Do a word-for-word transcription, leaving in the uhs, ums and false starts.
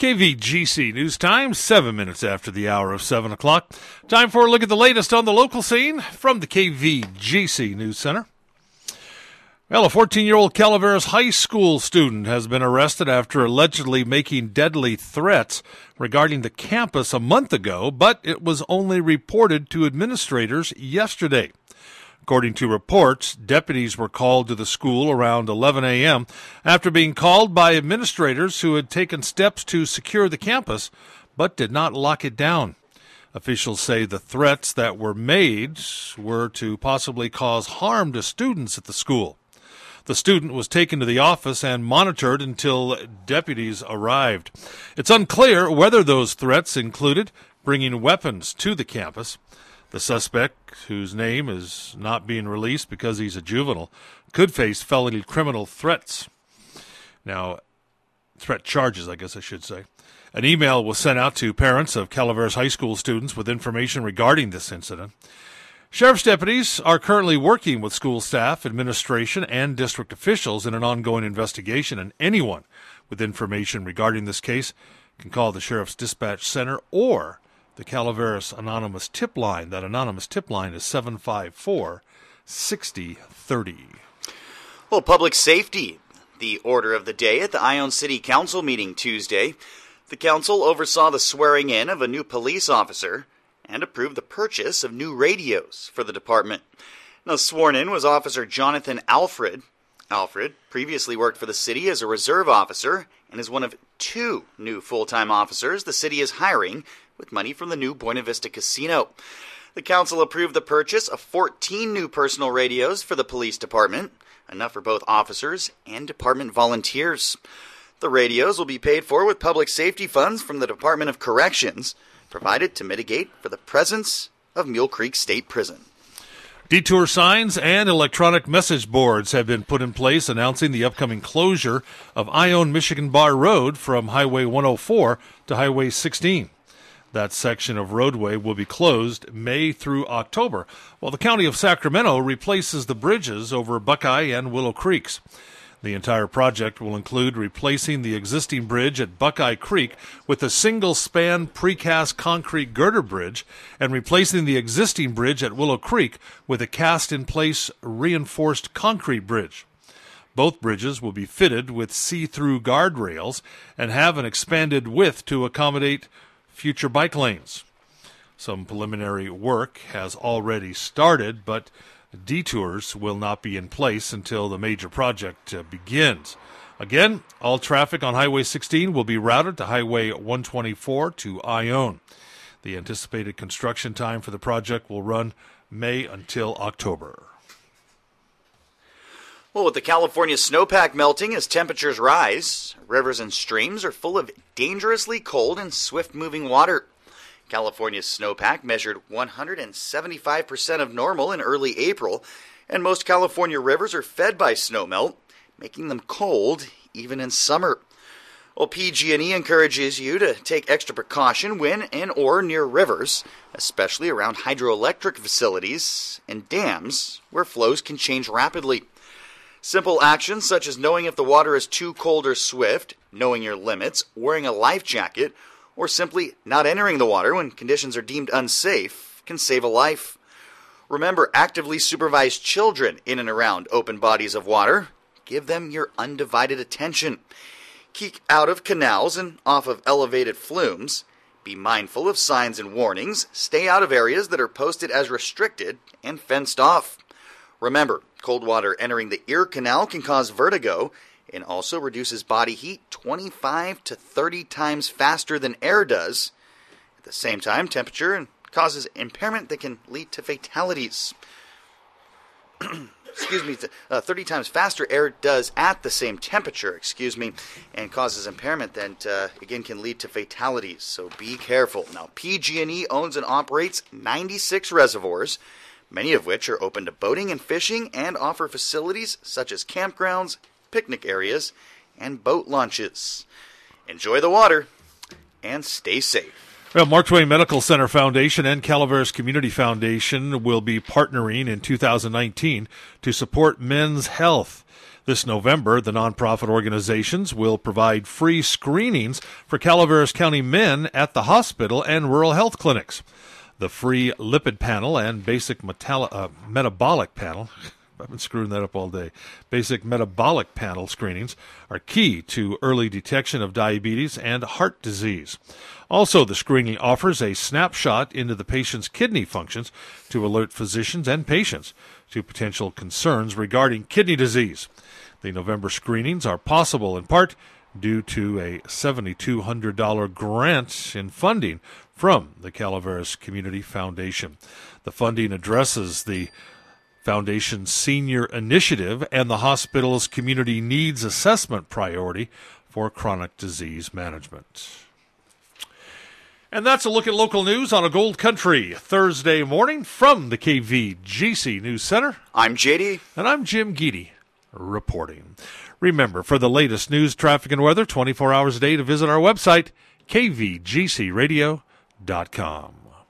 K V G C News Time, seven minutes after the hour of seven o'clock. Time for a look at the latest on the local scene from the K V G C News Center. Well, a fourteen-year-old Calaveras High School student has been arrested after allegedly making deadly threats regarding the campus a month ago, but it was only reported to administrators yesterday. According to reports, deputies were called to the school around eleven a.m. after being called by administrators who had taken steps to secure the campus but did not lock it down. Officials say the threats that were made were to possibly cause harm to students at the school. The student was taken to the office and monitored until deputies arrived. It's unclear whether those threats included bringing weapons to the campus. The suspect, whose name is not being released because he's a juvenile, could face felony criminal threats. Now, threat charges, I guess I should say. An email was sent out to parents of Calaveras High School students with information regarding this incident. Sheriff's deputies are currently working with school staff, administration, and district officials in an ongoing investigation, and anyone with information regarding this case can call the Sheriff's Dispatch Center or the Calaveras Anonymous Tip Line. That anonymous tip line is seven five four, six zero three zero. Well, public safety, the order of the day at the Ione City Council meeting Tuesday. The council oversaw the swearing in of a new police officer and approved the purchase of new radios for the department. Now, sworn in was Officer Jonathan Alfred. Alfred previously worked for the city as a reserve officer and is one of two new full-time officers the city is hiring with money from the new Buena Vista Casino. The council approved the purchase of fourteen new personal radios for the police department, enough for both officers and department volunteers. The radios will be paid for with public safety funds from the Department of Corrections, provided to mitigate for the presence of Mule Creek State Prison. Detour signs and electronic message boards have been put in place announcing the upcoming closure of Ione Michigan Bar Road from Highway one oh four to Highway sixteen. That section of roadway will be closed May through October, while the County of Sacramento replaces the bridges over Buckeye and Willow Creeks. The entire project will include replacing the existing bridge at Buckeye Creek with a single-span precast concrete girder bridge and replacing the existing bridge at Willow Creek with a cast-in-place reinforced concrete bridge. Both bridges will be fitted with see-through guardrails and have an expanded width to accommodate future bike lanes. Some preliminary work has already started, but detours will not be in place until the major project uh, begins. Again, all traffic on Highway sixteen will be routed to Highway one twenty-four to Ione. The anticipated construction time for the project will run May until October. Well, with the California snowpack melting as temperatures rise, rivers and streams are full of dangerously cold and swift-moving water. California's snowpack measured one hundred seventy-five percent of normal in early April, and most California rivers are fed by snowmelt, making them cold even in summer. Well, P G and E encourages you to take extra precaution when and or near rivers, especially around hydroelectric facilities and dams where flows can change rapidly. Simple actions such as knowing if the water is too cold or swift, knowing your limits, wearing a life jacket, or simply not entering the water when conditions are deemed unsafe can save a life. Remember, actively supervise children in and around open bodies of water. Give them your undivided attention. Keep out of canals and off of elevated flumes. Be mindful of signs and warnings. Stay out of areas that are posted as restricted and fenced off. Remember, cold water entering the ear canal can cause vertigo and also reduces body heat twenty-five to thirty times faster than air does. At the same time, temperature causes impairment that can lead to fatalities. excuse me, uh, thirty times faster air does at the same temperature, excuse me, and causes impairment that, uh, again, can lead to fatalities. So be careful. Now, P G and E owns and operates ninety-six reservoirs, many of which are open to boating and fishing and offer facilities such as campgrounds, picnic areas, and boat launches. Enjoy the water and stay safe. Well, Mark Twain Medical Center Foundation and Calaveras Community Foundation will be partnering in two thousand nineteen to support men's health. This November, the nonprofit organizations will provide free screenings for Calaveras County men at the hospital and rural health clinics. The free lipid panel and basic metal- uh, metabolic panel, I've been screwing that up all day, basic metabolic panel screenings are key to early detection of diabetes and heart disease. Also, the screening offers a snapshot into the patient's kidney functions to alert physicians and patients to potential concerns regarding kidney disease. The November screenings are possible in part due to a seven thousand two hundred dollars grant in funding from the Calaveras Community Foundation. The funding addresses the Foundation's senior initiative and the hospital's community needs assessment priority for chronic disease management. And that's a look at local news on a Gold Country Thursday morning from the K V G C News Center. I'm J D. And I'm Jim Geedy reporting. Remember, for the latest news, traffic, and weather, twenty-four hours a day, to visit our website, k v g c radio dot com.